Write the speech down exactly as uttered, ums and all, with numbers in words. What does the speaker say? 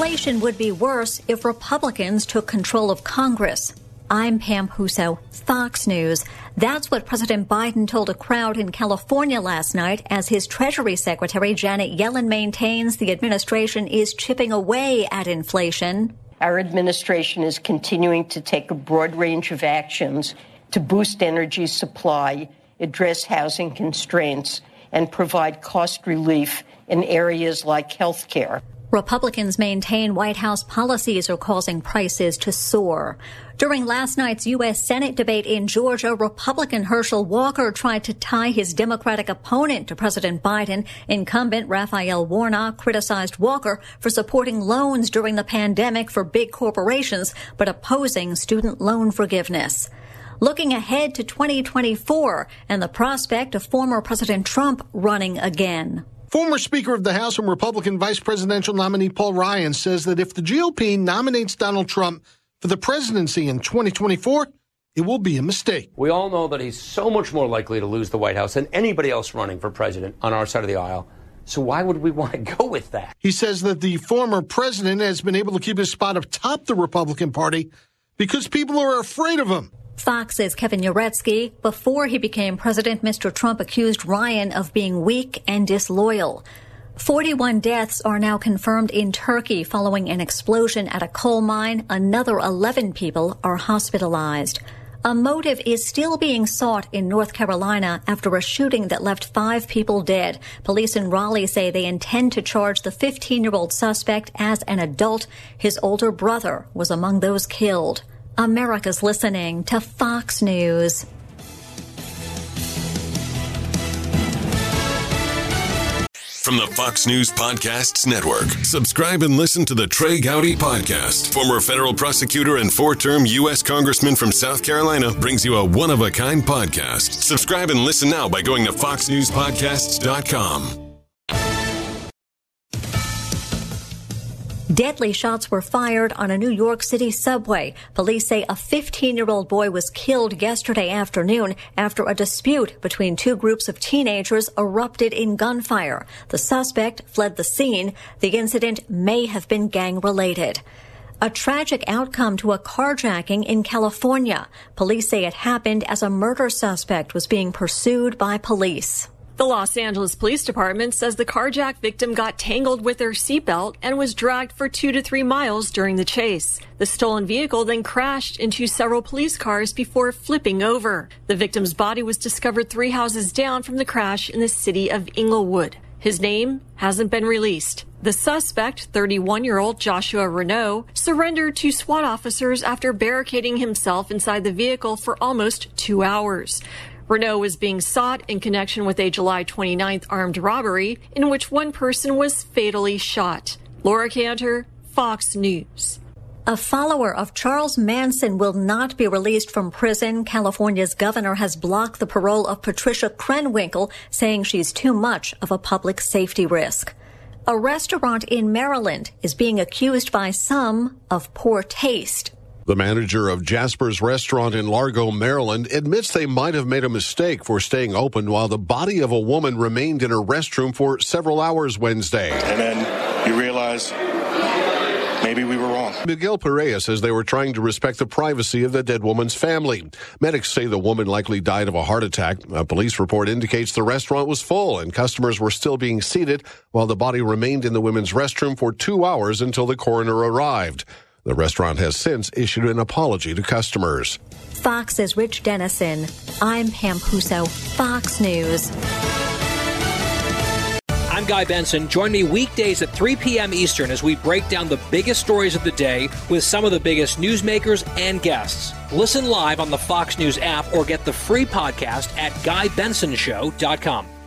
Inflation would be worse if Republicans took control of Congress. I'm Pam Huso, Fox News. That's what President Biden told a crowd in California last night as his Treasury Secretary Janet Yellen maintains the administration is chipping away at inflation. Our administration is continuing to take a broad range of actions to boost energy supply, address housing constraints, and provide cost relief in areas like health care. Republicans maintain White House policies are causing prices to soar. During last night's U S. Senate debate in Georgia, Republican Herschel Walker tried to tie his Democratic opponent to President Biden. Incumbent Raphael Warnock criticized Walker for supporting loans during the pandemic for big corporations, but opposing student loan forgiveness. Looking ahead to twenty twenty-four and the prospect of former President Trump running again. Former Speaker of the House and Republican vice presidential nominee Paul Ryan says that if the G O P nominates Donald Trump for the presidency in twenty twenty-four, it will be a mistake. We all know that he's so much more likely to lose the White House than anybody else running for president on our side of the aisle. So why would we want to go with that? He says that the former president has been able to keep his spot atop the Republican Party because people are afraid of him. Fox's Kevin Uretsky. Before he became president, Mister Trump accused Ryan of being weak and disloyal. forty-one deaths are now confirmed in Turkey following an explosion at a coal mine. Another eleven people are hospitalized. A motive is still being sought in North Carolina after a shooting that left five people dead. Police in Raleigh say they intend to charge the fifteen-year-old suspect as an adult. His older brother was among those killed. America's listening to Fox News. From the Fox News Podcasts Network, subscribe and listen to the Trey Gowdy Podcast. Former federal prosecutor and four-term U S congressman from South Carolina brings you a one-of-a-kind podcast. Subscribe and listen now by going to fox news podcasts dot com. Deadly shots were fired on a New York City subway. Police say a fifteen-year-old boy was killed yesterday afternoon after a dispute between two groups of teenagers erupted in gunfire. The suspect fled the scene. The incident may have been gang-related. A tragic outcome to a carjacking in California. Police say it happened as a murder suspect was being pursued by police. The Los Angeles Police Department says the carjacked victim got tangled with their seatbelt and was dragged for two to three miles during the chase. The stolen vehicle then crashed into several police cars before flipping over. The victim's body was discovered three houses down from the crash in the city of Inglewood. His name hasn't been released. The suspect, thirty-one-year-old Joshua Renault, surrendered to SWAT officers after barricading himself inside the vehicle for almost two hours. Renault was being sought in connection with a July twenty-ninth armed robbery in which one person was fatally shot. Laura Cantor, Fox News. A follower of Charles Manson will not be released from prison. California's governor has blocked the parole of Patricia Krenwinkel, saying she's too much of a public safety risk. A restaurant in Maryland is being accused by some of poor taste. The manager of Jasper's Restaurant in Largo, Maryland, admits they might have made a mistake for staying open while the body of a woman remained in her restroom for several hours Wednesday. And then you realize maybe we were wrong. Miguel Perea says they were trying to respect the privacy of the dead woman's family. Medics say the woman likely died of a heart attack. A police report indicates the restaurant was full and customers were still being seated while the body remained in the women's restroom for two hours until the coroner arrived. The restaurant has since issued an apology to customers. Fox's Rich Dennison. I'm Pam Puso, Fox News. I'm Guy Benson. Join me weekdays at three p.m. Eastern as we break down the biggest stories of the day with some of the biggest newsmakers and guests. Listen live on the Fox News app or get the free podcast at guy benson show dot com.